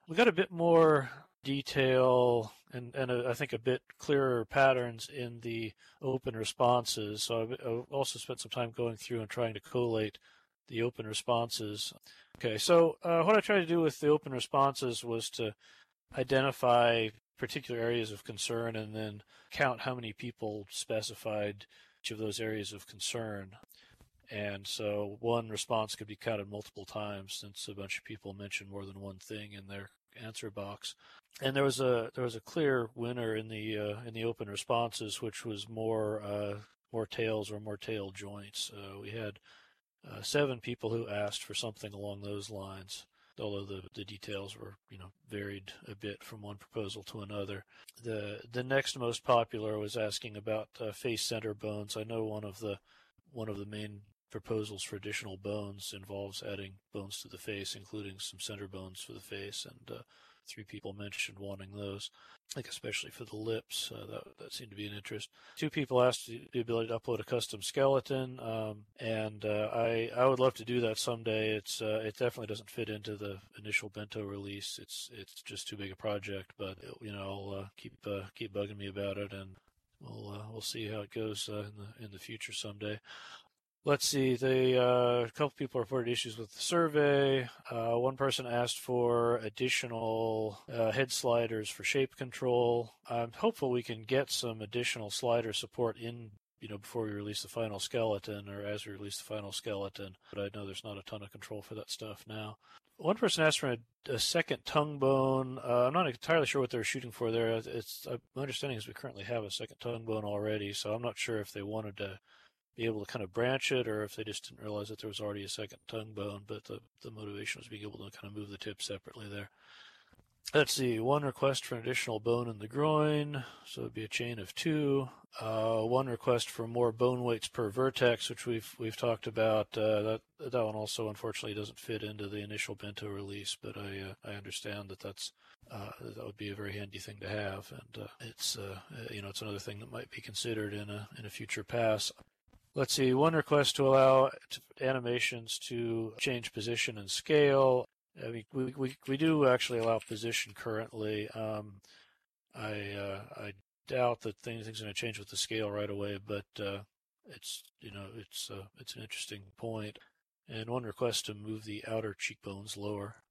we got a bit more detail and I think a bit clearer patterns in the open responses. So I've also spent some time going through and trying to collate the open responses. Okay, so what I tried to do with the open responses was to identify particular areas of concern and then count how many people specified each of those areas of concern. And so one response could be counted multiple times since a bunch of people mentioned more than one thing in their answer box. And there was a clear winner in the open responses, which was more tails or more tail joints. We had 7 people who asked for something along those lines, although the details were varied a bit from one proposal to another. The next most popular was asking about face center bones. I know one of the main proposals for additional bones involves adding bones to the face, including some center bones for the face, and 3 people mentioned wanting those. I think especially for the lips, that seemed to be an interest. 2 people asked the ability to upload a custom skeleton, and I would love to do that someday. It definitely doesn't fit into the initial bento release. It's just too big a project, but I'll keep bugging me about it, and we'll see how it goes in the future someday. Let's see. A couple people reported issues with the survey. One person asked for additional head sliders for shape control. I'm hopeful we can get some additional slider support in, before we release the final skeleton or as we release the final skeleton. But I know there's not a ton of control for that stuff now. One person asked for a second tongue bone. I'm not entirely sure what they're shooting for there. My understanding is we currently have a second tongue bone already, so I'm not sure if they wanted to be able to kind of branch it, or if they just didn't realize that there was already a second tongue bone, but the motivation was being able to kind of move the tip separately there. Let's see, one request for an additional bone in the groin, so it would be a chain of 2. One request for more bone weights per vertex, which we've talked about. That one also unfortunately doesn't fit into the initial bento release, but I understand that would be a very handy thing to have, and it's another thing that might be considered in a future pass. Let's see, one request to allow animations to change position and scale. I mean, we do actually allow position currently. I doubt that things are going to change with the scale right away, but it's an interesting point. And one request to move the outer cheekbones lower.